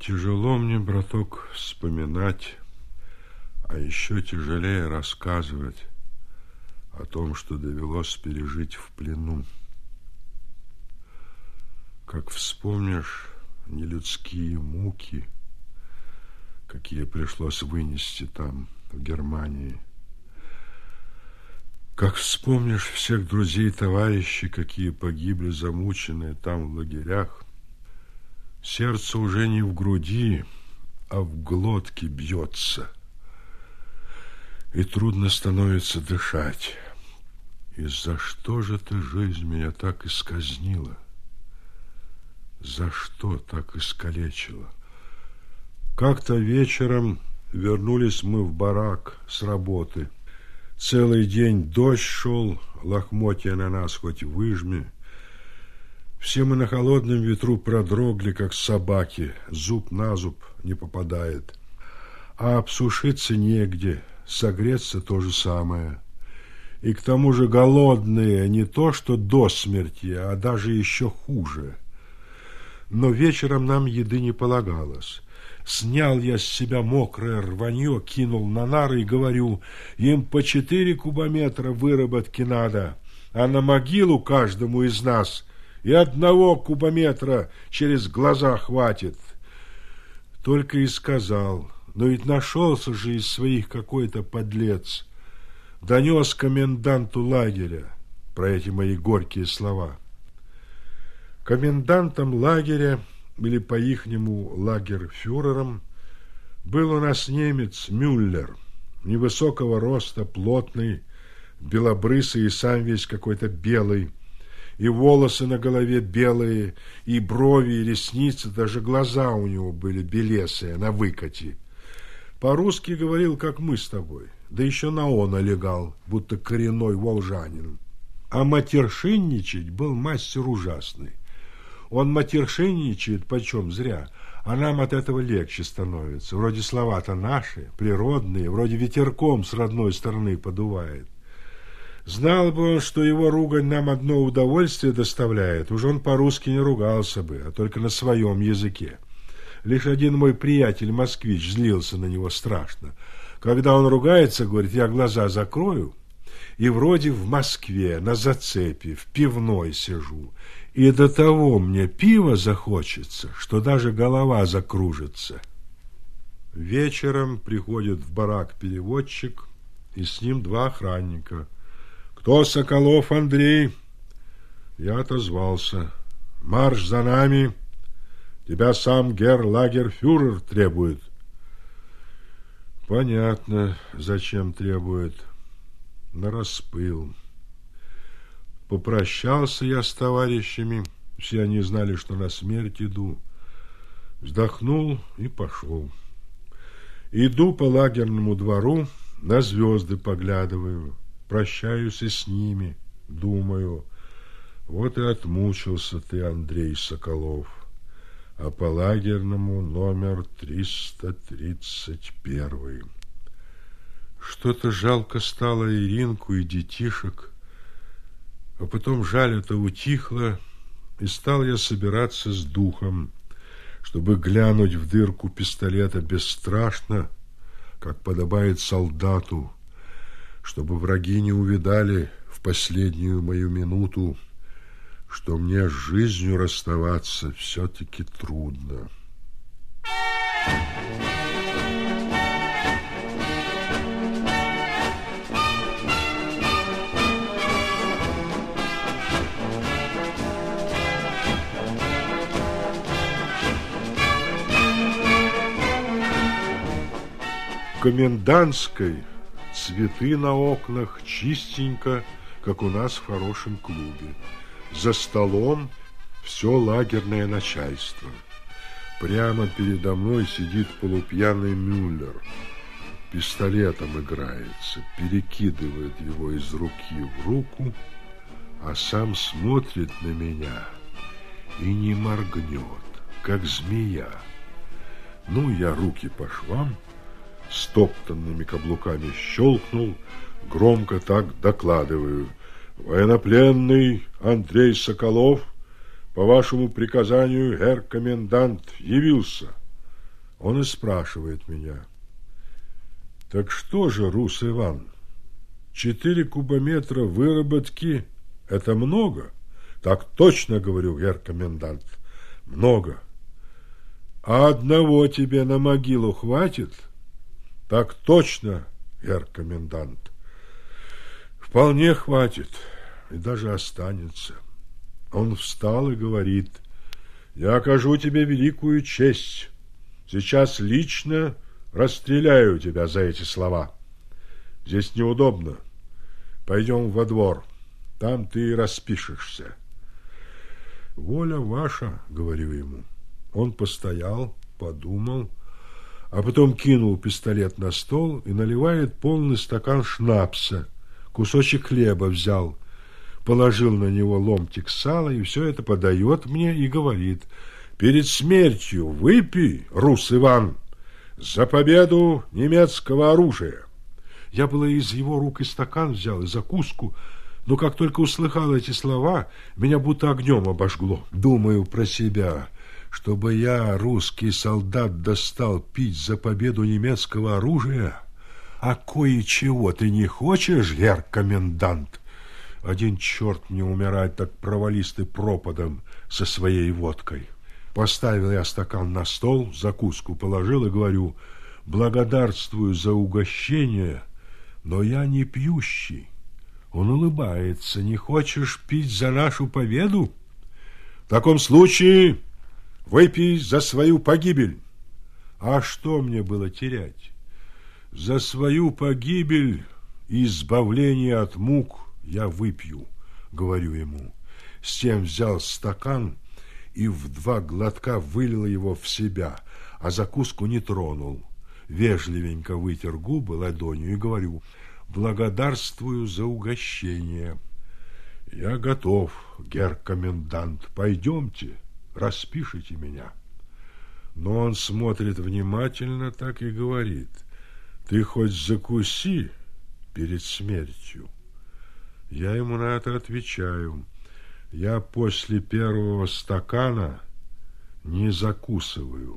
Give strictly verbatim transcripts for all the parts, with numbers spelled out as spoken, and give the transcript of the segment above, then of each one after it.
Тяжело мне, браток, вспоминать, а еще тяжелее рассказывать о том, что довелось пережить в плену. Как вспомнишь нелюдские муки, какие пришлось вынести там, в Германии. Как вспомнишь всех друзей и товарищей, какие погибли замученные там в лагерях, сердце уже не в груди, а в глотке бьется. И трудно становится дышать. И за что же ты, жизнь, меня так исказнила? За что так искалечила? Как-то вечером вернулись мы в барак с работы. Целый день дождь шел, лохмотья на нас хоть выжми. Все мы на холодном ветру продрогли, как собаки, зуб на зуб не попадает. А обсушиться негде, согреться то же самое. И к тому же голодные не то что до смерти, а даже еще хуже. Но вечером нам еды не полагалось. Снял я с себя мокрое рванье, кинул на нары и говорю: им по четыре кубометра выработки надо, а на могилу каждому из нас и одного кубометра через глаза хватит. Только и сказал, но ведь нашелся же из своих какой-то подлец. Донес коменданту лагеря про эти мои горькие слова. Комендантом лагеря, или по-ихнему лагерфюрером, был у нас немец Мюллер, невысокого роста, плотный, белобрысый и сам весь какой-то белый, и волосы на голове белые, и брови, и ресницы, даже глаза у него были белесые, на выкате. По-русски говорил, как мы с тобой, да еще на «он» олегал, будто коренной волжанин. А матершинничать был мастер ужасный. Он матершинничает почем зря, а нам от этого легче становится. Вроде слова-то наши, природные, вроде ветерком с родной стороны подувает. Знал бы он, что его ругань нам одно удовольствие доставляет, уж он по-русски не ругался бы, а только на своем языке. Лишь один мой приятель-москвич злился на него страшно. Когда он ругается, говорит, я глаза закрою, и вроде в Москве, на зацепе, в пивной сижу, и до того мне пива захочется, что даже голова закружится. Вечером приходит в барак переводчик, и с ним два охранника. «Кто Соколов Андрей?» Я отозвался. «Марш за нами! Тебя сам герр-лагерфюрер требует». Понятно, зачем требует. Нараспыл. Попрощался я с товарищами. Все они знали, что на смерть иду. Вздохнул и пошел. Иду по лагерному двору, на звезды поглядываю. Прощаюсь и с ними. Думаю, вот и отмучился ты, Андрей Соколов. А по лагерному номер триста тридцать первый. Что-то жалко стало Иринку и детишек, а потом жаль это утихло, и стал я собираться с духом, чтобы глянуть в дырку пистолета бесстрашно, как подобает солдату, чтобы враги не увидали в последнюю мою минуту, что мне с жизнью расставаться все-таки трудно. В комендантской цветы на окнах, чистенько, как у нас в хорошем клубе. За столом все лагерное начальство. Прямо передо мной сидит полупьяный Мюллер. Пистолетом играется, перекидывает его из руки в руку, а сам смотрит на меня и не моргнет, как змея. Ну, я руки по швам, стоптанными каблуками щелкнул, громко так докладываю: военнопленный Андрей Соколов, по вашему приказанию, герр-комендант явился. Он и спрашивает меня: так что же, Рус Иван, четыре кубометра выработки – это много? Так точно, говорю, герр комендант, много. А одного тебе на могилу хватит? Так точно, герр комендант. Вполне хватит, и даже останется. Он встал и говорит: я окажу тебе великую честь. Сейчас лично расстреляю тебя за эти слова. Здесь неудобно. Пойдем во двор. Там ты и распишешься. Воля ваша, говорю ему. Он постоял, подумал, а потом кинул пистолет на стол и наливает полный стакан шнапса. Кусочек хлеба взял, положил на него ломтик сала и все это подает мне и говорит: перед смертью выпей, Рус Иван, за победу немецкого оружия. Я было из его рук и стакан взял, и закуску, но как только услыхал эти слова, меня будто огнем обожгло. Думаю про себя, чтобы я, русский солдат, достал пить за победу немецкого оружия. А кое-чего ты не хочешь, герр комендант? Один черт мне умирать, так провались ты пропадом со своей водкой. Поставил я стакан на стол, закуску положил и говорю: благодарствую за угощение, но я не пьющий. Он улыбается: не хочешь пить за нашу победу? В таком случае выпей за свою погибель. А что мне было терять? За свою погибель и избавление от мук я выпью, говорю ему. С тем взял стакан и в два глотка вылил его в себя, а закуску не тронул. Вежливенько вытер губы ладонью и говорю: благодарствую за угощение. Я готов, герр комендант, пойдемте, распишите меня. Но он смотрит внимательно так и говорит: ты хоть закуси перед смертью. Я ему на это отвечаю: я после первого стакана не закусываю.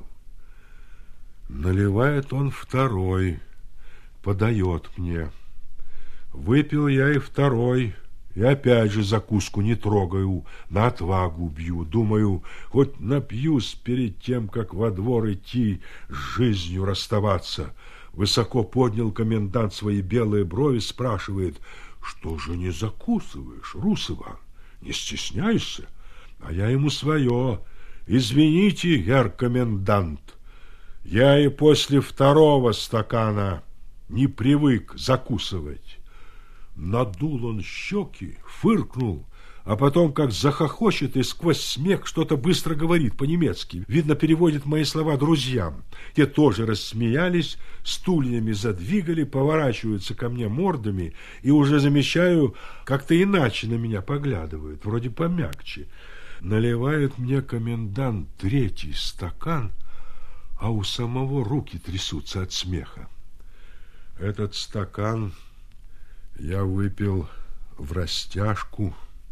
Наливает он второй, подает мне. Выпил я и второй, и опять же закуску не трогаю, на отвагу бью. Думаю, хоть напьюсь перед тем, как во двор идти, с жизнью расставаться. Высоко поднял комендант свои белые брови, спрашивает: что же не закусываешь, Рус Иван? Не стесняйся. А я ему свое: извините, герр комендант, я и после второго стакана не привык закусывать. Надул он щеки, фыркнул, а потом, как захохочет и сквозь смех что-то быстро говорит по-немецки. Видно, переводит мои слова друзьям. Те тоже рассмеялись, стульями задвигали, поворачиваются ко мне мордами, и уже замечаю, как-то иначе на меня поглядывают, вроде помягче. Наливает мне комендант третий стакан, а у самого руки трясутся от смеха. Этот стакан я выпил врастяжку,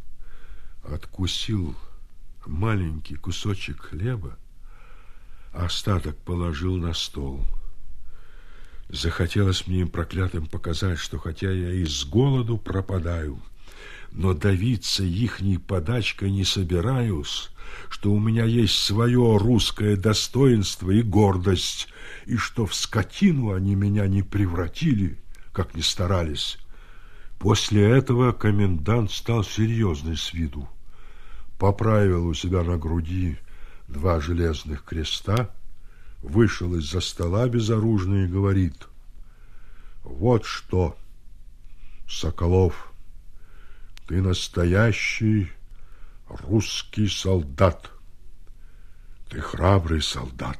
откусил маленький кусочек хлеба, а остаток положил на стол. Захотелось мне им проклятым показать, что хотя я и с голоду пропадаю, но давиться ихней подачкой не собираюсь, что у меня есть свое русское достоинство и гордость, и что в скотину они меня не превратили, как ни старались. После этого комендант стал серьезный с виду, поправил у себя на груди два железных креста, вышел из-за стола безоружный и говорит: вот что, Соколов, ты настоящий русский солдат. Ты храбрый солдат.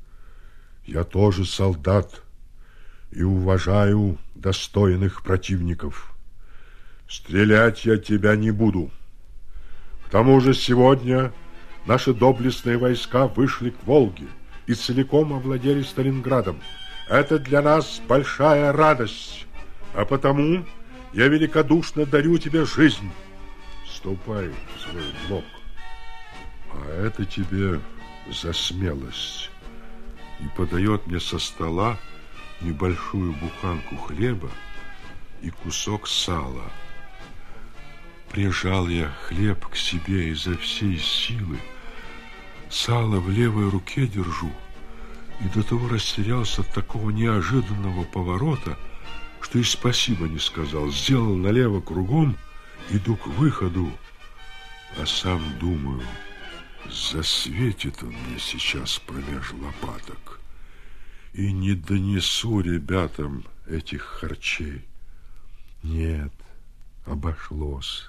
Я тоже солдат и уважаю достойных противников. Стрелять я тебя не буду. К тому же сегодня наши доблестные войска вышли к Волге и целиком овладели Сталинградом. Это для нас большая радость, а потому я великодушно дарю тебе жизнь. Ступай в свой блок. А это тебе за смелость. и подает мне со стола небольшую буханку хлеба и кусок сала. Прижал я хлеб к себе изо всей силы, сало в левой руке держу, и до того растерялся от такого неожиданного поворота, что и спасибо не сказал. Сделал налево кругом, иду к выходу, а сам думаю, засветит он мне сейчас промеж лопаток, и не донесу ребятам этих харчей. Нет, обошлось.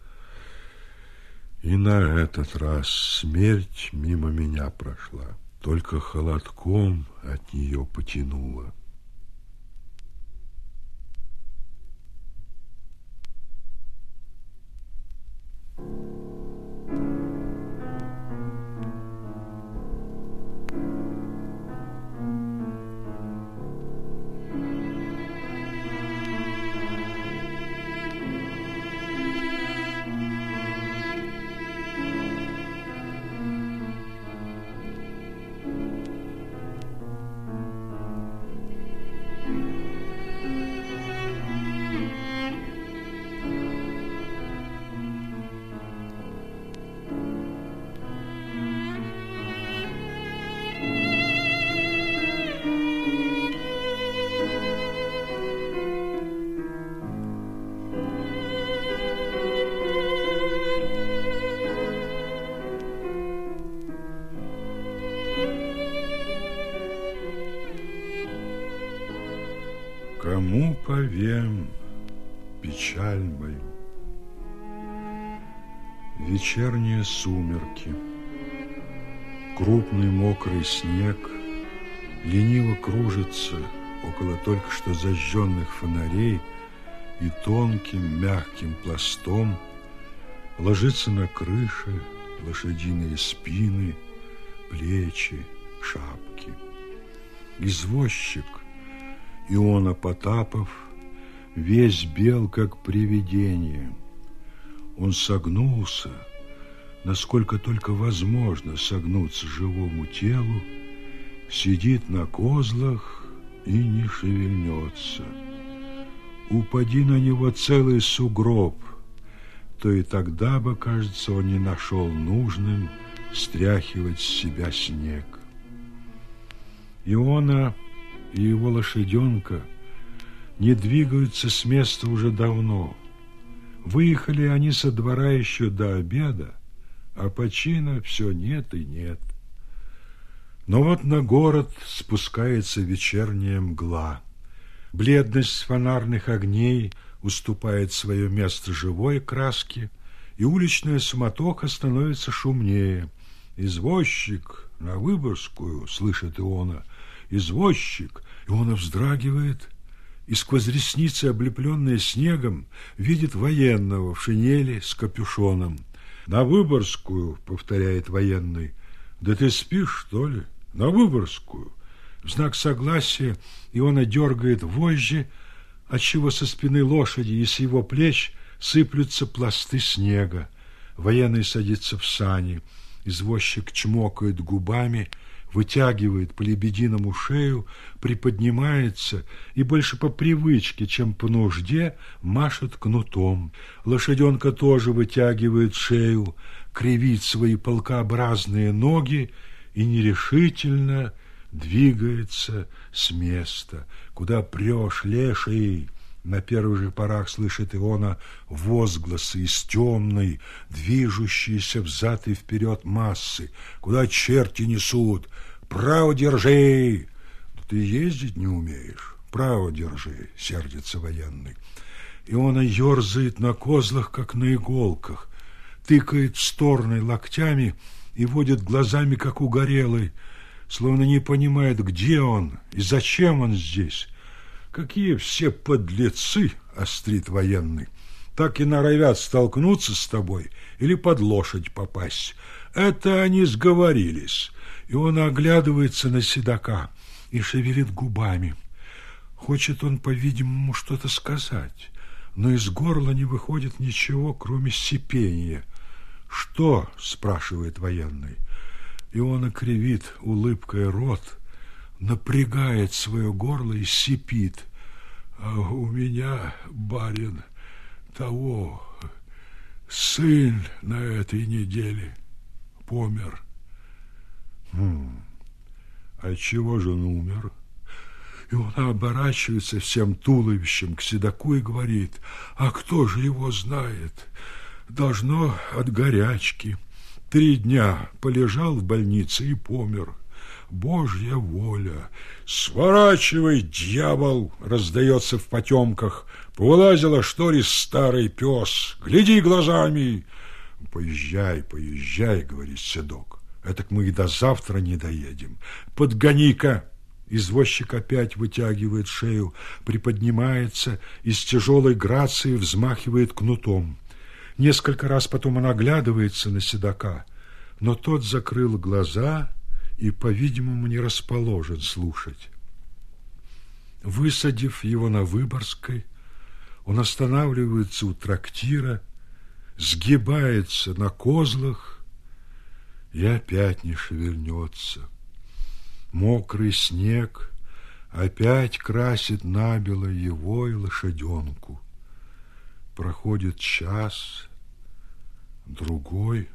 И на этот раз смерть мимо меня прошла, только холодком от нее потянуло. Кому повем печаль мою? Вечерние сумерки, крупный мокрый снег лениво кружится около только что зажженных фонарей и тонким мягким пластом ложится на крыши, лошадиные спины, плечи, шапки. Извозчик Иона Потапов весь бел, как привидение. Он согнулся, насколько только возможно согнуться живому телу, сидит на козлах и не шевельнется. Упади на него целый сугроб, то и тогда бы, кажется, он не нашел нужным стряхивать с себя снег. Иона и его лошаденка не двигаются с места уже давно. Выехали они со двора еще до обеда, а почина все нет и нет. Но вот на город спускается вечерняя мгла. Бледность фонарных огней уступает свое место живой краске, и уличная суматоха становится шумнее. «Извозчик на Выборгскую!» — слышит Иона. «Извозчик!» Иона вздрагивает, и сквозь ресницы, облепленные снегом, видит военного в шинели с капюшоном. «На Выборгскую!» — повторяет военный. «Да ты спишь, что ли? На Выборгскую!» В знак согласия Иона дергает вожжи, отчего со спины лошади и с его плеч сыплются пласты снега. Военный садится в сани. Извозчик чмокает губами, вытягивает по лебединому шею, приподнимается и больше по привычке, чем по нужде, машет кнутом. Лошаденка тоже вытягивает шею, кривит свои полкообразные ноги и нерешительно двигается с места. «Куда прешь, леший?» На первых же порах слышит Иона возгласы из темной, движущейся взад и вперед массы. «Куда черти несут? Право держи!» «Да ты ездить не умеешь? Право держи!» — сердится военный. Иона ерзает на козлах, как на иголках, тыкает в стороны локтями и водит глазами, как угорелый, словно не понимает, где он и зачем он здесь. «Какие все подлецы!» — острит военный. «Так и норовят столкнуться с тобой или под лошадь попасть. Это они сговорились». И он оглядывается на седока и шевелит губами. Хочет он, по-видимому, что-то сказать, но из горла не выходит ничего, кроме сипения. «Что?» — спрашивает военный. И он окривит улыбкой рот, напрягает свое горло и сипит. А у меня, барин, того, сын на этой неделе помер. Хм, а чего же он умер? И он оборачивается всем туловищем к седоку и говорит: а кто же его знает? Должно от горячки. Три дня полежал в больнице и помер. Божья воля! Сворачивай, дьявол! Раздается в потемках. Повылазила шторе старый пес. Гляди глазами. Поезжай, поезжай, говорит седок. Этак мы и до завтра не доедем. Подгони-ка. Извозчик опять вытягивает шею, приподнимается и с тяжелой грацией взмахивает кнутом. Несколько раз потом он оглядывается на седока, но тот закрыл глаза и, по-видимому, не расположен слушать. Высадив его на Выборгской, он останавливается у трактира, сгибается на козлах и опять не шевельнется. Мокрый снег опять красит набело его и лошаденку. Проходит час, другой.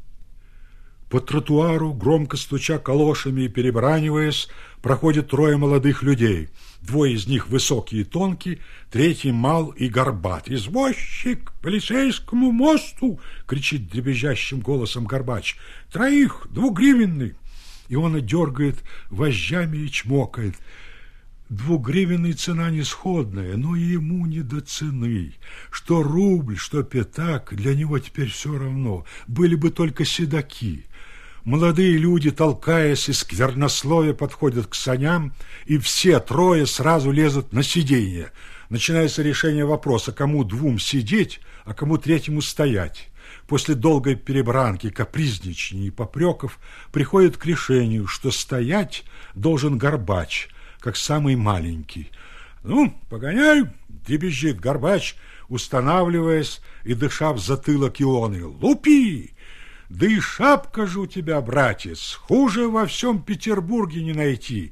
По тротуару, громко стуча калошами и перебраниваясь, проходят трое молодых людей. Двое из них высокие и тонкие, третий мал и горбат. «Извозчик, к полицейскому мосту!» — кричит дребезжащим голосом Горбач. «Троих, двугривенный!» И он дергает вожжами и чмокает. Двугривенная цена не сходная, но и ему не до цены. Что рубль, что пятак, для него теперь все равно. Были бы только седаки. Молодые люди, толкаясь и сквернословия, подходят к саням, и все трое сразу лезут на сиденье. Начинается решение вопроса, кому двум сидеть, а кому третьему стоять. После долгой перебранки, капризничаний и попреков приходит к решению, что стоять должен Горбач, как самый маленький. «Ну, погоняй!» — дребезжит Горбач, устанавливаясь и дыша в затылок Ионы. «Лупи! Да и шапка же у тебя, братец, хуже во всем Петербурге не найти!»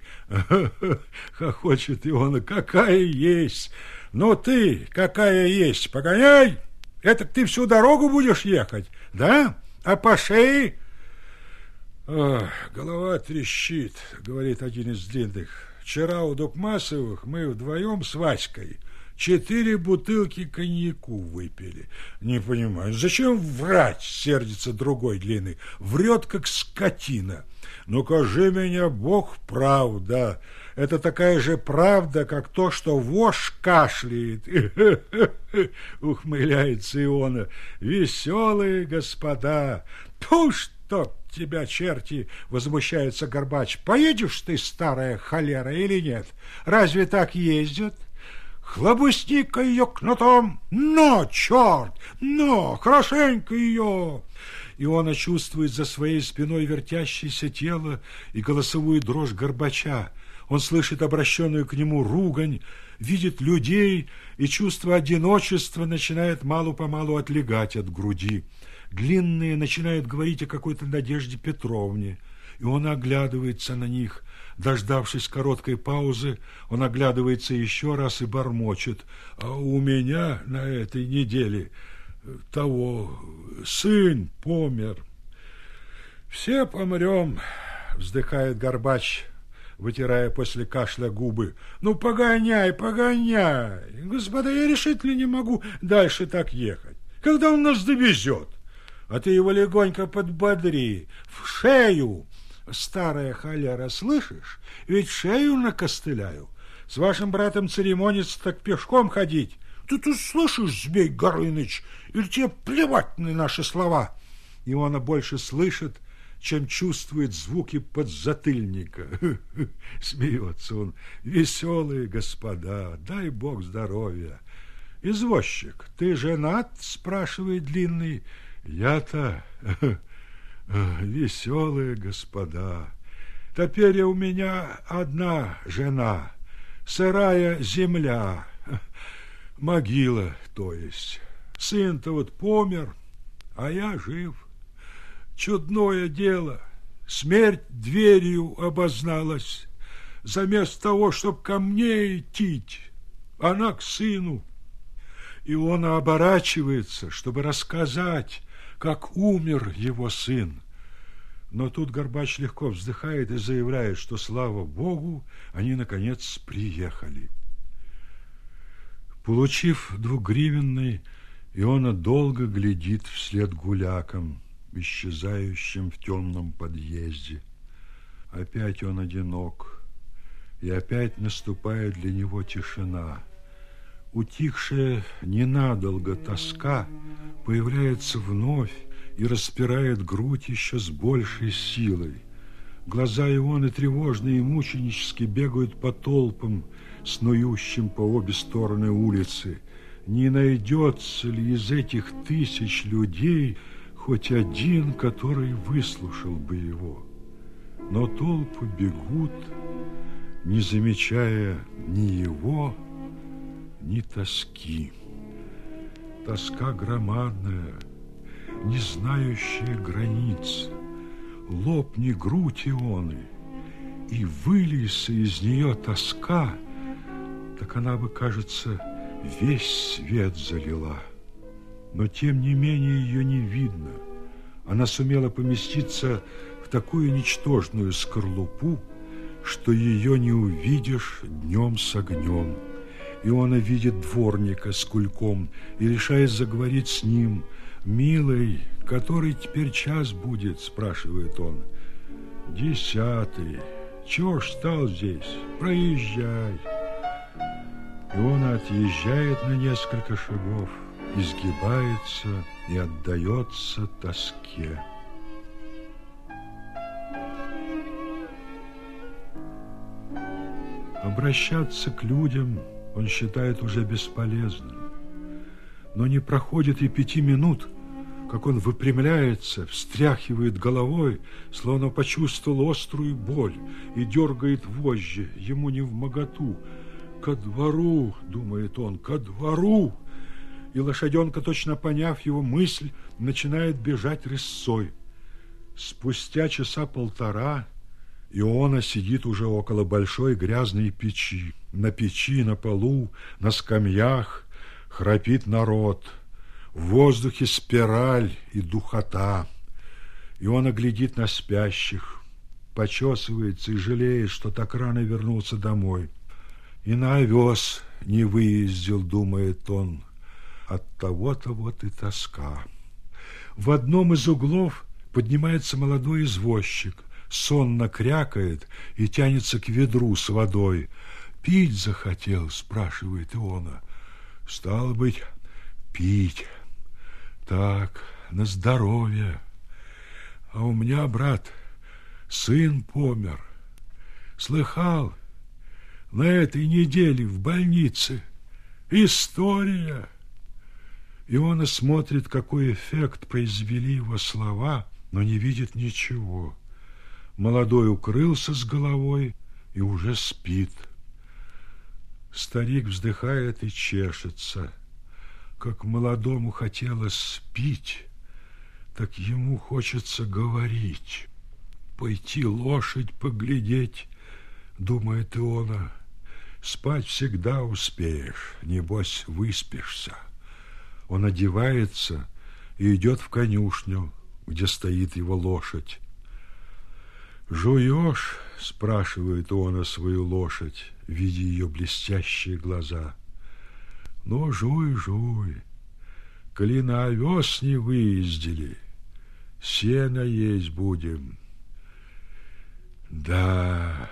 Хохочет Иона. «Какая есть! Но ты, какая есть, погоняй! Это ты всю дорогу будешь ехать, да? А по шее?» «Ох, голова трещит», — говорит один из длинных. «Вчера у Дукмасовых мы вдвоем с Васькой четыре бутылки коньяку выпили». «Не понимаю, зачем врать?» — сердится другой длинный. «Врет, как скотина». «Ну, кажи меня, Бог, правда. Это такая же правда, как то, что вошь кашляет». Ухмыляется Иона. «Веселые господа! Ту, что тебя, черти!» Возмущается Горбач. «Поедешь ты, старая холера, или нет? Разве так ездят? Хлобусни-ка ее кнутом! Но, черт! Но, хорошенько ее!» Иона чувствует за своей спиной вертящееся тело и голосовую дрожь Горбача. Он слышит обращенную к нему ругань, видит людей, и чувство одиночества начинает мало-помалу отлегать от груди. Длинные начинают говорить о какой-то Надежде Петровне, и он оглядывается на них. Дождавшись короткой паузы, он оглядывается еще раз и бормочет: «А у меня на этой неделе того сын помер». «Все помрем», — вздыхает Горбач, вытирая после кашля губы. «Ну, погоняй, погоняй! Господа, я решительно не могу дальше так ехать. Когда он нас довезет? А ты его легонько подбодри. В шею! Старая холера, слышишь? Ведь шею накостыляю. С вашим братом церемониться, так пешком ходить. Ты тут слышишь, Змей Горыныч? Или тебе плевать на наши слова?» И он больше слышит, чем чувствует звуки подзатыльника. Смеется он. «Веселые господа, дай Бог здоровья». «Извозчик, ты женат?» — спрашивает длинный. «Я-то веселые господа. Теперь у меня одна жена, сырая земля, могила, то есть. Сын-то вот помер, а я жив. Чудное дело, смерть дверью обозналась. заместо того, чтоб ко мне идти, она к сыну. И он оборачивается, чтобы рассказать, как умер его сын. Но тут Горбач легко вздыхает и заявляет, что, слава Богу, они, наконец, приехали. Получив двугривенный, Иона долго глядит вслед гулякам, исчезающим в темном подъезде. Опять он одинок, и опять наступает для него тишина. Утихшая ненадолго тоска появляется вновь и распирает грудь еще с большей силой. Глаза Ионы тревожные и мученически бегают по толпам, снующим по обе стороны улицы. Не найдется ли из этих тысяч людей хоть один, который выслушал бы его? Но толпы бегут, не замечая ни его, ни тоски. Тоска громадная, не знающая границ. Лопни грудь Ионы, и вылейся из нее тоска, так она бы, кажется, весь свет залила. Но, тем не менее, ее не видно. Она сумела поместиться в такую ничтожную скорлупу, что ее не увидишь днем с огнем. Иона видит дворника с кульком и решает заговорить с ним. «Милый, который теперь час будет?» – спрашивает он. «Десятый. Чего ж стал здесь? Проезжай». Иона отъезжает на несколько шагов, изгибается и отдается тоске. Обращаться к людям он считает уже бесполезным. Но не проходит и пяти минут, как он выпрямляется, встряхивает головой, словно почувствовал острую боль, и дергает вожжи, ему невмоготу. «Ко двору!» — думает он, «ко двору!» И лошаденка, точно поняв его мысль, начинает бежать рысцой. Спустя часа полтора Иона сидит уже около большой грязной печи. На печи, на полу, на скамьях храпит народ. В воздухе спираль и духота. Иона глядит на спящих, почесывается и жалеет, что так рано вернулся домой. И на овес не выездил, думает он. От того-то вот и тоска. В одном из углов поднимается молодой извозчик, сонно крякает и тянется к ведру с водой. «Пить захотел?» – спрашивает Иона. «Стало быть, пить. Так, на здоровье. А у меня, брат, сын помер. Слыхал? На этой неделе в больнице. История!» Иона смотрит, какой эффект произвели его слова, но не видит ничего. Молодой укрылся с головой и уже спит. Старик вздыхает и чешется. Как молодому хотелось пить, так ему хочется говорить. Пойти лошадь поглядеть, думает Иона. Спать всегда успеешь, небось выспишься. Он одевается и идет в конюшню, где стоит его лошадь. «Жуешь?» – спрашивает он свою лошадь, видя ее блестящие глаза. «Ну, жуй, жуй. Коли на овес не выездили, сено есть будем». «Да,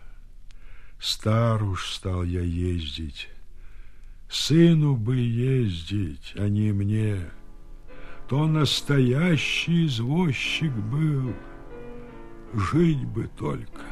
стар уж стал я ездить. Сыну бы ездить, а не мне. То настоящий извозчик был. Жить бы только».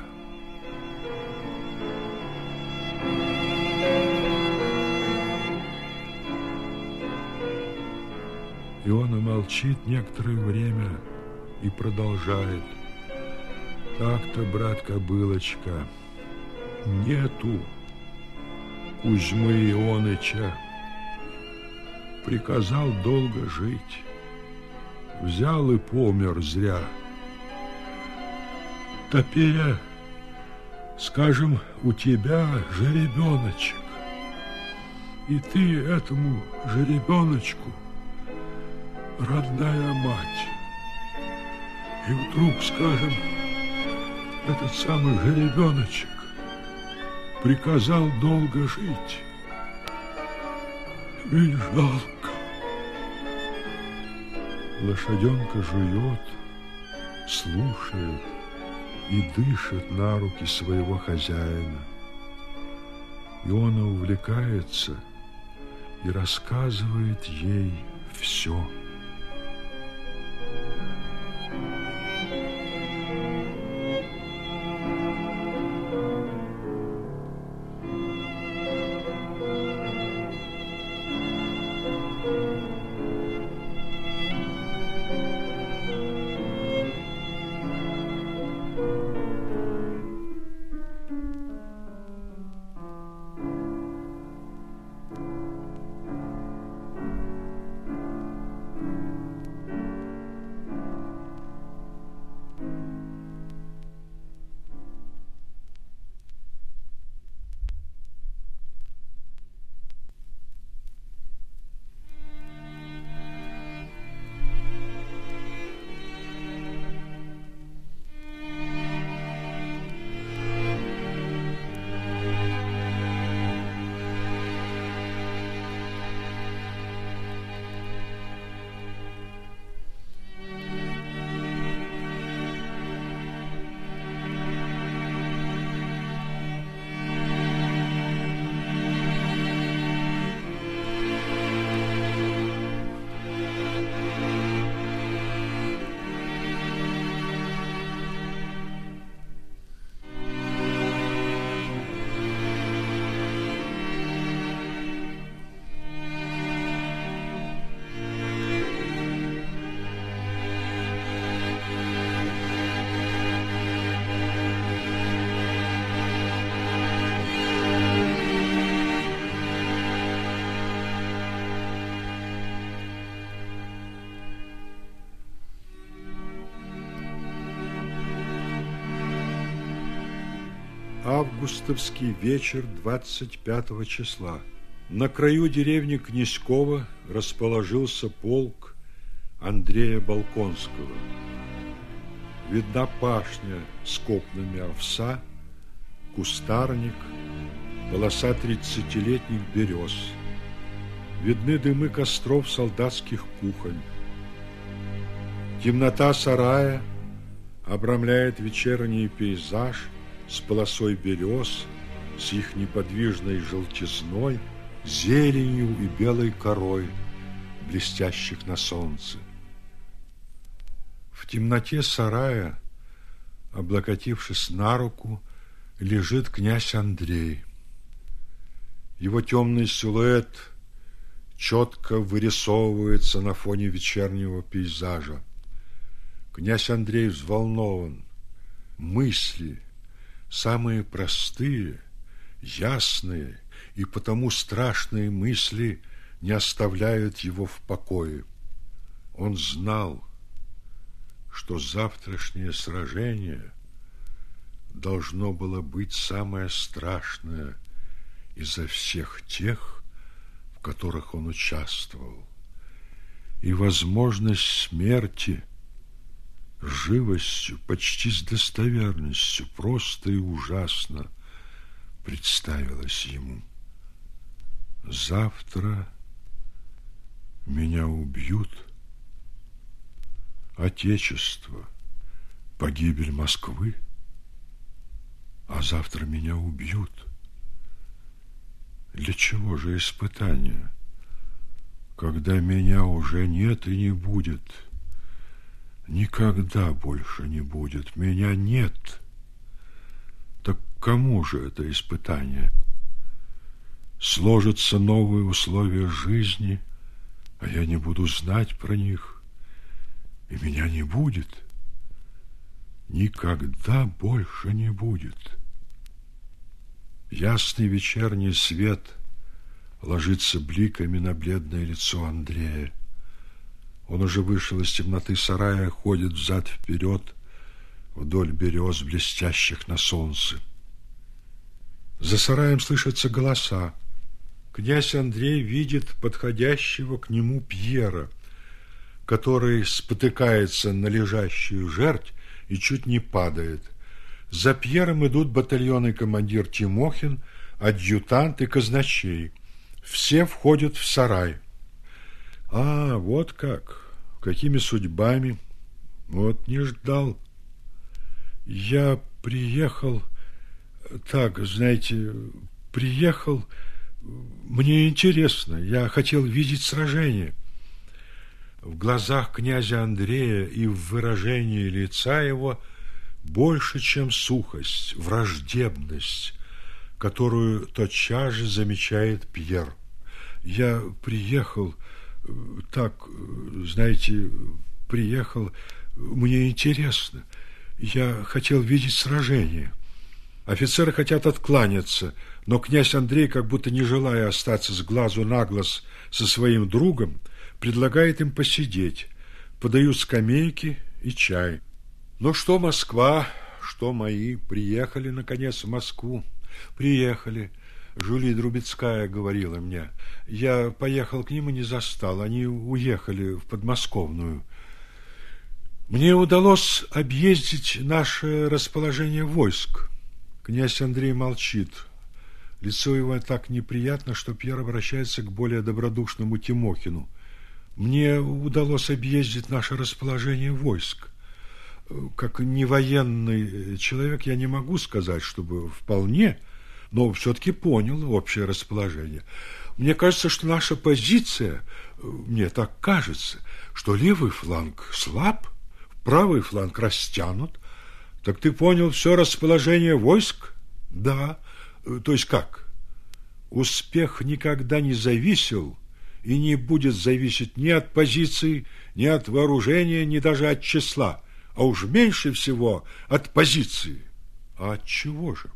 Иона молчит некоторое время и продолжает. «Так-то, брат Кобылочка, нету Кузьмы Ионыча. Приказал долго жить. Взял и помер зря. Теперь Скажем, у тебя жеребеночек, и ты этому жеребеночку родная мать. И вдруг, скажем, этот самый жеребеночек приказал долго жить. Ведь жалко. Лошаденка жует, слушает и дышит на руки своего хозяина. И он увлекается и рассказывает ей все. Августовский вечер двадцать пятого числа. На краю деревни Князькова расположился полк Андрея Болконского. Видна пашня с копнами овса, кустарник, полоса тридцатилетних берез. Видны дымы костров солдатских кухонь. Темнота сарая обрамляет вечерний пейзаж с полосой берез, с их неподвижной желтизной, зеленью и белой корой, блестящих на солнце. В темноте сарая, облокотившись на руку, лежит князь Андрей. Его темный силуэт четко вырисовывается на фоне вечернего пейзажа. Князь Андрей взволнован. Мысли, самые простые, ясные и потому страшные мысли не оставляют его в покое. Он знал, что завтрашнее сражение должно было быть самое страшное изо всех тех, в которых он участвовал. И возможность смерти живостью, почти с достоверностью, просто и ужасно представилась ему. Завтра меня убьют. Отечество, погибель Москвы, а завтра меня убьют. Для чего же испытания, когда меня уже нет и не будет? Никогда больше не будет. Меня нет. Так кому же это испытание? Сложатся новые условия жизни, а я не буду знать про них, и меня не будет. Никогда больше не будет. Ясный вечерний свет ложится бликами на бледное лицо Андрея. Он уже вышел из темноты сарая, ходит взад-вперед вдоль берез, блестящих на солнце. За сараем слышатся голоса. Князь Андрей видит подходящего к нему Пьера, который спотыкается на лежащую жерть и чуть не падает. За Пьером идут батальонный командир Тимохин, адъютант и казначей. Все входят в сарай. А, вот как, какими судьбами. Вот не ждал. Я приехал, так, знаете, приехал, мне интересно, я хотел видеть сражение. В глазах князя Андрея и в выражении лица его больше, чем сухость, враждебность, которую тотчас же замечает Пьер. Я приехал, так, знаете, приехал, мне интересно, я хотел видеть сражение. Офицеры хотят откланяться, но князь Андрей, как будто не желая остаться с глазу на глаз со своим другом, предлагает им посидеть. Подают скамейки и чай. Ну что, Москва, что мои, приехали, наконец, в Москву. Приехали. Жюли Друбецкая говорила мне. Я поехал к ним и не застал. Они уехали в подмосковную. Мне удалось объездить наше расположение войск. Князь Андрей молчит. Лицо его так неприятно, что Пьер обращается к более добродушному Тимохину. Мне удалось объездить наше расположение войск. Как не военный человек я не могу сказать, чтобы вполне, но все-таки понял общее расположение. Мне кажется, что наша позиция, мне так кажется, что левый фланг слаб, правый фланг растянут. Так ты понял все расположение войск? Да. То есть как? Успех никогда не зависел и не будет зависеть ни от позиций, ни от вооружения, ни даже от числа, а уж меньше всего от позиции. А от чего же?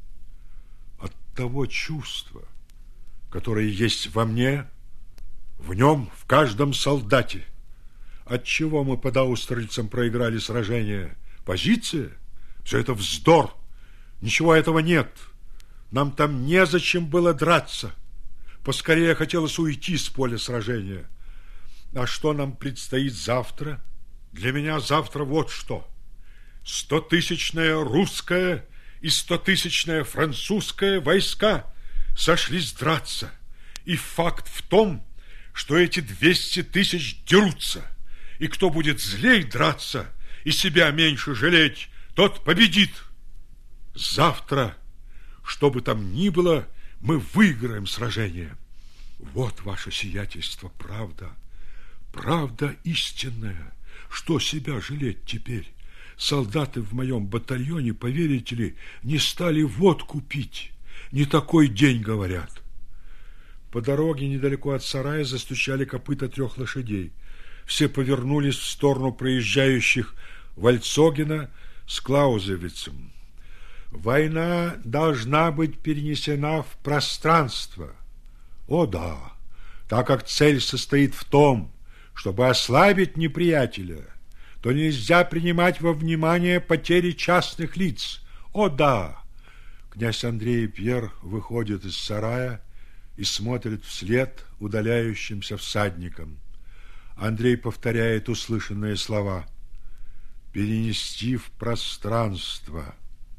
От того чувства, которое есть во мне, в нем, в каждом солдате. От чего мы под Аустерлицем проиграли сражение? Позиция? Все это вздор. Ничего этого нет. Нам там незачем было драться. Поскорее хотелось уйти с поля сражения. А что нам предстоит завтра? Для меня завтра вот что. Стотысячная русская и стотысячная французская войска сошлись драться. И факт в том, что эти двести тысяч дерутся. И кто будет злей драться и себя меньше жалеть, тот победит. Завтра, что бы там ни было, мы выиграем сражение. Вот ваше сиятельство, правда. Правда истинная. Что себя жалеть теперь? Солдаты в моем батальоне, поверите ли, не стали водку пить. Не такой день, говорят. По дороге недалеко от сарая застучали копыта трех лошадей. Все повернулись в сторону проезжающих Вальцогена с Клаузевицем. Война должна быть перенесена в пространство. О да, так как цель состоит в том, чтобы ослабить неприятеля, то нельзя принимать во внимание потери частных лиц. О да! Князь Андрей и Пьер выходят из сарая и смотрят вслед удаляющимся всадникам. Андрей повторяет услышанные слова. Перенести в пространство.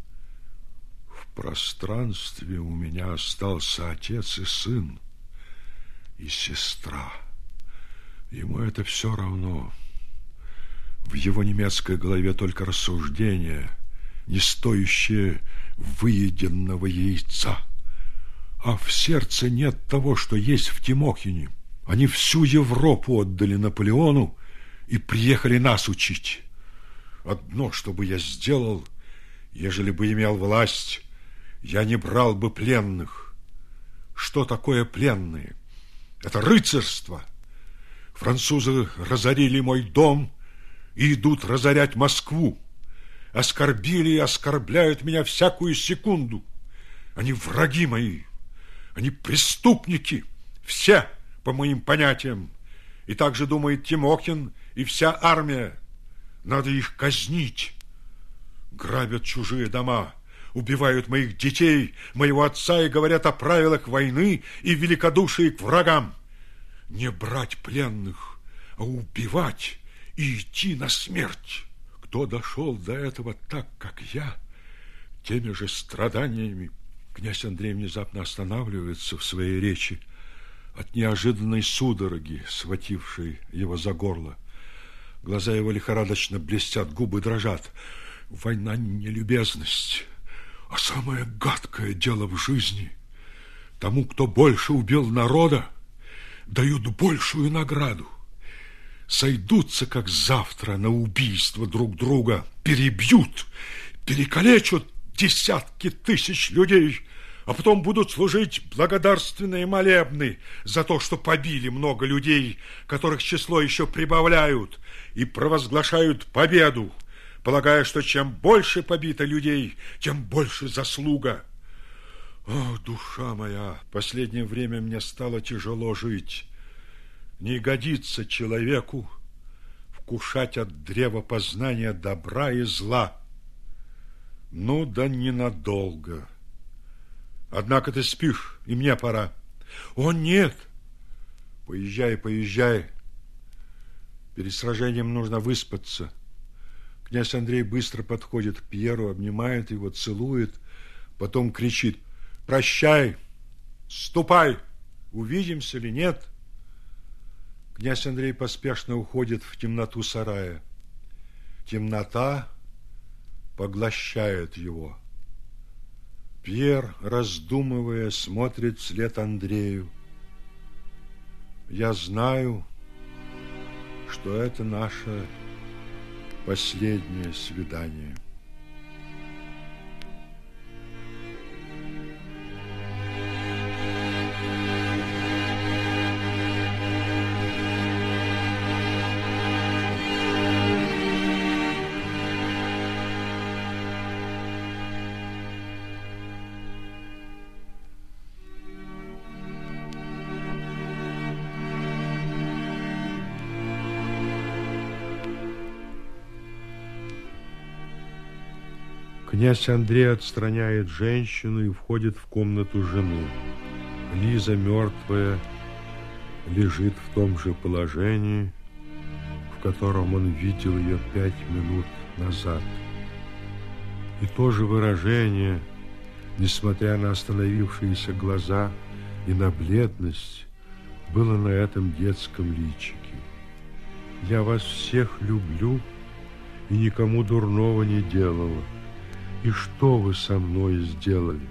В пространстве у меня остался отец и сын, и сестра. Ему это все равно. В его немецкой голове только рассуждения, не стоящие выеденного яйца. А в сердце нет того, что есть в Тимохине. Они всю Европу отдали Наполеону и приехали нас учить. Одно, что бы я сделал, ежели бы имел власть, я не брал бы пленных. Что такое пленные? Это рыцарство. Французы разорили мой дом и идут разорять Москву. Оскорбили и оскорбляют меня всякую секунду. Они враги мои. Они преступники. Все, по моим понятиям. И так же думает Тимохин и вся армия. Надо их казнить. Грабят чужие дома, убивают моих детей, моего отца и говорят о правилах войны и великодушии к врагам. Не брать пленных, а убивать и идти на смерть. Кто дошел до этого так, как я, теми же страданиями. Князь Андрей внезапно останавливается в своей речи от неожиданной судороги, схватившей его за горло. Глаза его лихорадочно блестят, губы дрожат. Война не любезность, а самое гадкое дело в жизни. Тому, кто больше убил народа, дают большую награду. Сойдутся, как завтра, на убийство друг друга, перебьют, перекалечат десятки тысяч людей, а потом будут служить благодарственные молебны за то, что побили много людей, которых число еще прибавляют, и провозглашают победу, полагая, что чем больше побито людей, тем больше заслуга. О, душа моя, в последнее время мне стало тяжело жить. Не годится человеку вкушать от древа познания добра и зла. Ну да ненадолго. Однако ты спишь, и мне пора. О, нет! Поезжай, поезжай. Перед сражением нужно выспаться. Князь Андрей быстро подходит к Пьеру, обнимает его, целует, потом кричит: прощай, ступай, увидимся или нет? Князь Андрей поспешно уходит в темноту сарая. Темнота поглощает его. Пьер, раздумывая, смотрит вслед Андрею. Я знаю, что это наше последнее свидание. Князь Андрей отстраняет женщину и входит в комнату жены. Лиза, мертвая, лежит в том же положении, в котором он видел ее пять минут назад. И то же выражение, несмотря на остановившиеся глаза и на бледность, было на этом детском личике. Я вас всех люблю и никому дурного не делала. И что вы со мной сделали?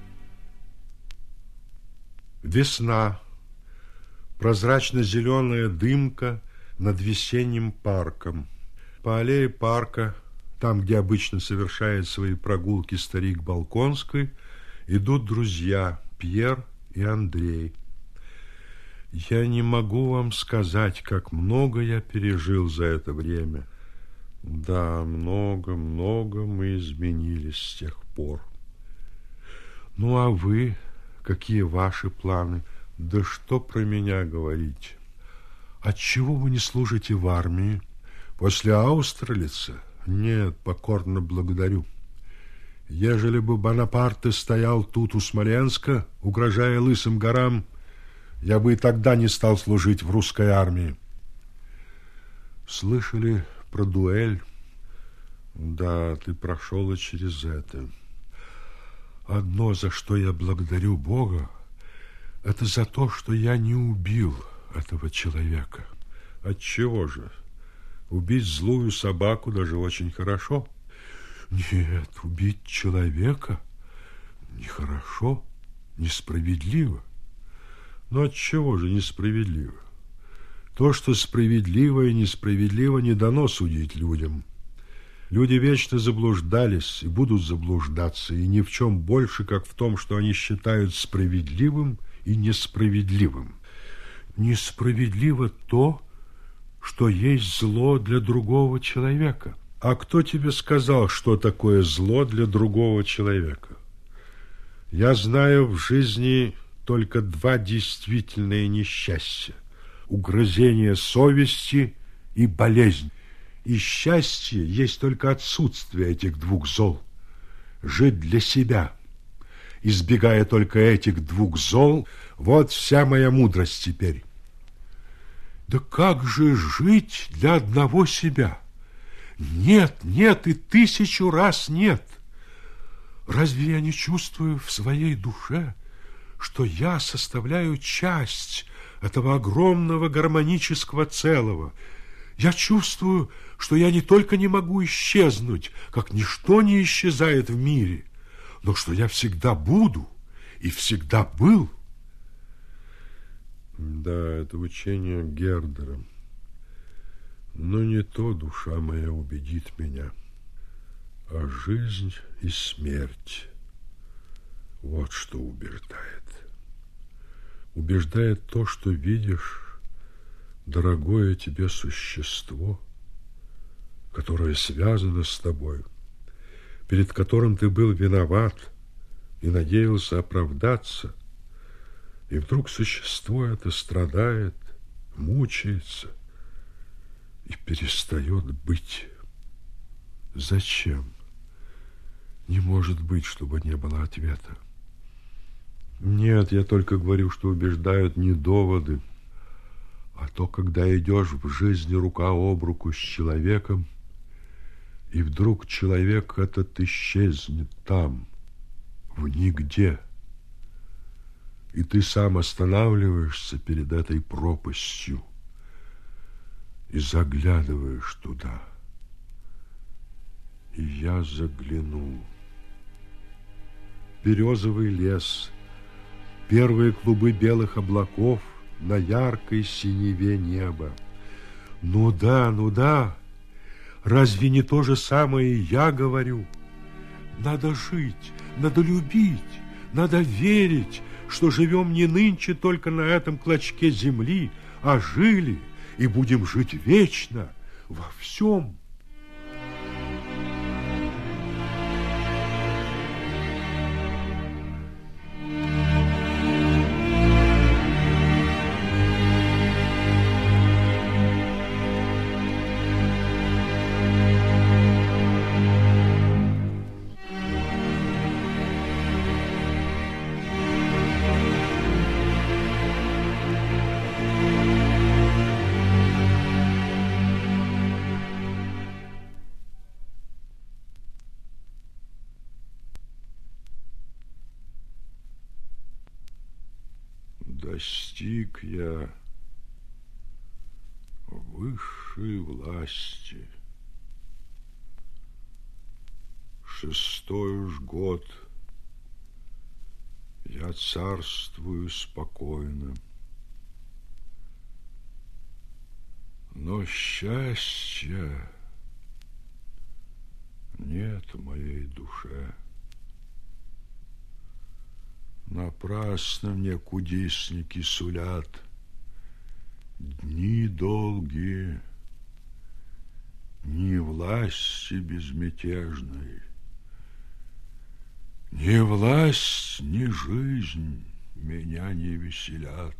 Весна. Прозрачно-зеленая дымка над весенним парком. По аллее парка, там, где обычно совершает свои прогулки старик Балконской, идут друзья Пьер и Андрей. Я не могу вам сказать, как много я пережил за это время. Да, много-много мы изменились с тех пор. Ну, а вы, какие ваши планы? Да что про меня говорить? Отчего вы не служите в армии? После Аустерлица? Нет, покорно благодарю. Ежели бы Бонапарте стоял тут у Смоленска, угрожая Лысым горам, я бы и тогда не стал служить в русской армии. Слышали про дуэль? Да, ты прошел и через это. Одно, за что я благодарю Бога, это за то, что я не убил этого человека. Отчего же? Убить злую собаку даже очень хорошо. Нет, убить человека нехорошо, несправедливо. Но отчего же несправедливо? То, что справедливо и несправедливо, не дано судить людям. Люди вечно заблуждались и будут заблуждаться, и ни в чем больше, как в том, что они считают справедливым и несправедливым. Несправедливо то, что есть зло для другого человека. А кто тебе сказал, что такое зло для другого человека? Я знаю в жизни только два действительные несчастья. Угрызение совести и болезнь. И счастье есть только отсутствие этих двух зол. жить для себя, избегая только этих двух зол. Вот вся моя мудрость теперь. Да как же жить для одного себя? Нет, нет и тысячу раз нет. Разве я не чувствую в своей душе, что я составляю часть этого огромного гармонического целого? Я чувствую, что я не только не могу исчезнуть, как ничто не исчезает в мире, но что я всегда буду и всегда был. Да, это учение Гердера. Но не то, душа моя, убедит меня, а жизнь и смерть. Вот что убеждает. Убеждает то, что видишь дорогое тебе существо, которое связано с тобой, перед которым ты был виноват и надеялся оправдаться, и вдруг существо это страдает, мучается и перестает быть. Зачем? Не может быть, чтобы не было ответа. Нет, я только говорю, что убеждают не доводы, а то, когда идешь в жизни рука об руку с человеком, и вдруг человек этот исчезнет там, в нигде, и ты сам останавливаешься перед этой пропастью и заглядываешь туда. И я заглянул. Березовый лес, первые клубы белых облаков на яркой синеве неба. Ну да, ну да, разве не то же самое я говорю? Надо жить, надо любить, надо верить, что живем не нынче только на этом клочке земли, а жили и будем жить вечно во всем. Достиг я высшей власти. Шестой уж год я царствую спокойно. Но счастья нет в моей душе. Напрасно мне кудесники сулят дни долгие, ни власти безмятежной, ни власть, ни жизнь меня не веселят.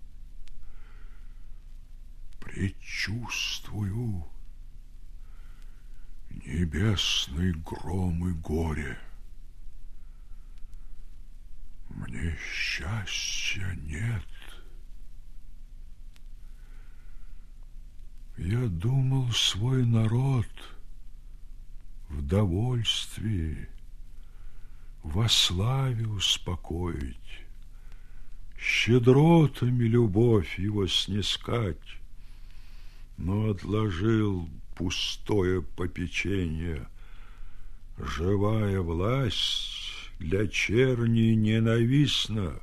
Предчувствую небесный гром и горе. Мне счастья нет. Я думал свой народ в довольствии, во славе успокоить, щедротами любовь его снискать, но отложил пустое попечение. Живая власть для черни ненавистна.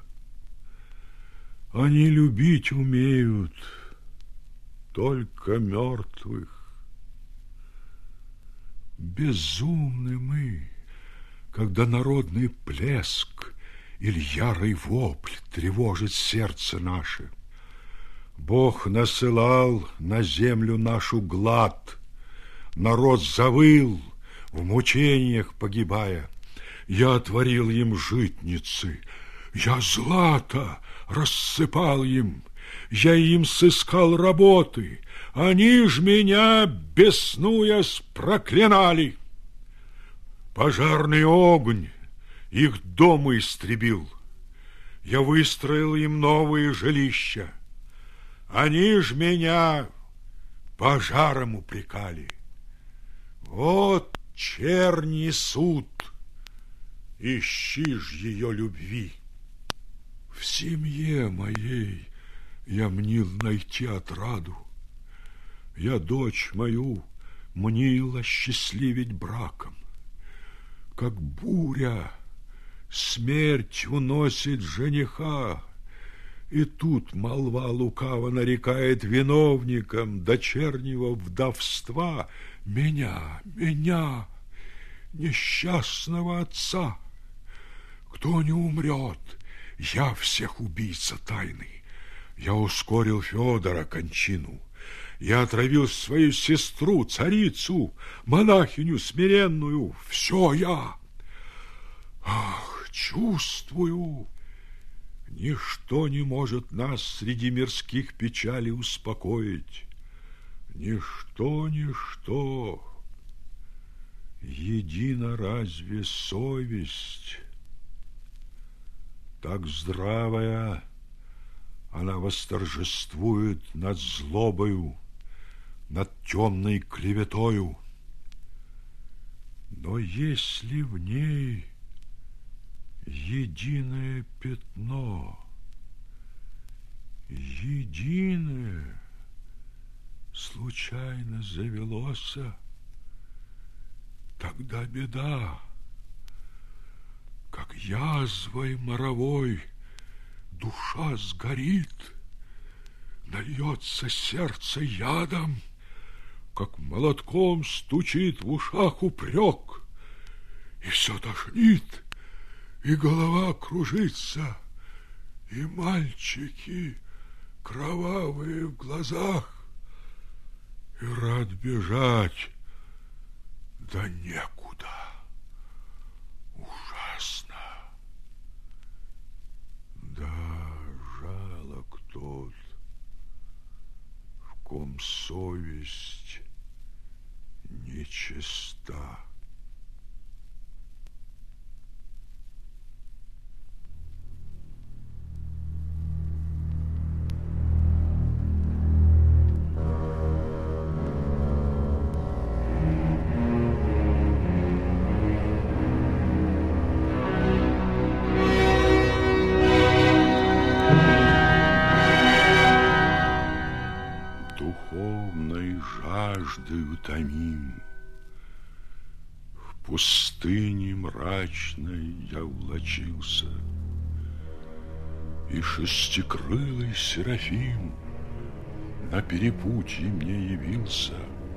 Они любить умеют только мертвых. Безумны мы, когда народный плеск или ярый вопль тревожит сердце наше. Бог насылал на землю нашу глад, народ завыл, в мучениях погибая. Я отворил им житницы, я злато рассыпал им, я им сыскал работы, они ж меня, беснуясь, проклинали. Пожарный огонь их дома истребил. Я выстроил им новые жилища. Они ж меня пожаром упрекали. Вот черни суд, ищи ж ее любви. В семье моей я мнил найти отраду. Я дочь мою мнил осчастливить браком. Как буря смерть уносит жениха, и тут молва лукаво нарекает виновником дочернего вдовства меня, меня, несчастного отца. Кто не умрет, я всех убийца тайный. Я ускорил Федора кончину. Я отравил свою сестру, царицу, монахиню смиренную. Все я. Ах, чувствую, ничто не может нас среди мирских печалей успокоить. Ничто, ничто. Едина разве совесть? Так здравая она восторжествует над злобою, над темной клеветою. Но если в ней единое пятно, единое случайно завелося, тогда беда, как язвой моровой душа сгорит, нальется сердце ядом, как молотком стучит в ушах упрек, и все тошнит, и голова кружится, и мальчики кровавые в глазах, и рад бежать, да некуда. Ужасно. Да, жалок тот, в ком совесть нечиста. Духовной жаждой утомим, в пустыне мрачной я влачился, и шестикрылый Серафим на перепутье мне явился.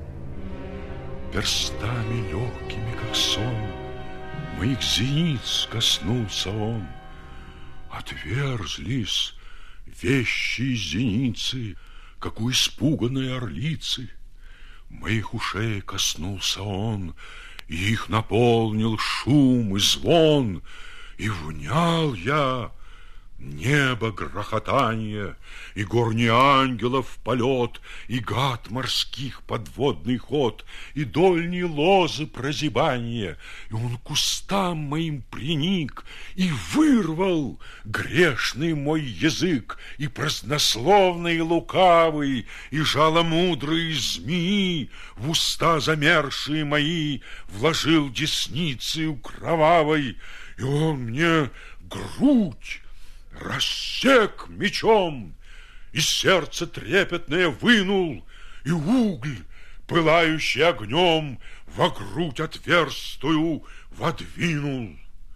Перстами легкими, как сон, моих зениц коснулся он. Отверзлись вещи зеницы, как у испуганной орлицы. Моих ушей коснулся он, и их наполнил шум и звон, и внял я небо грохотанье, и горни ангелов полет, и гад морских подводный ход, и дольние лозы прозябанье. И он к кустам моим приник и вырвал грешный мой язык, и празднословный и лукавый, и жаломудрые змеи в уста замершие мои вложил десницею кровавой, и он мне грудь рассек мечом, и сердце трепетное вынул, и угль, пылающий огнем, во грудь отверстую водвинул.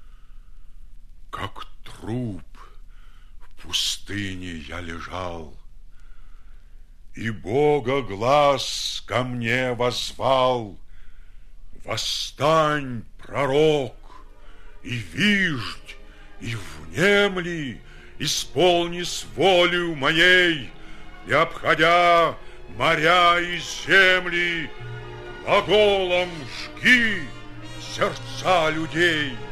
Как труп в пустыне я лежал, и Бога глаз ко мне воззвал: восстань, пророк, и виждь, и внемли, исполни с волею моей, и, обходя моря и земли, глаголом жги сердца людей.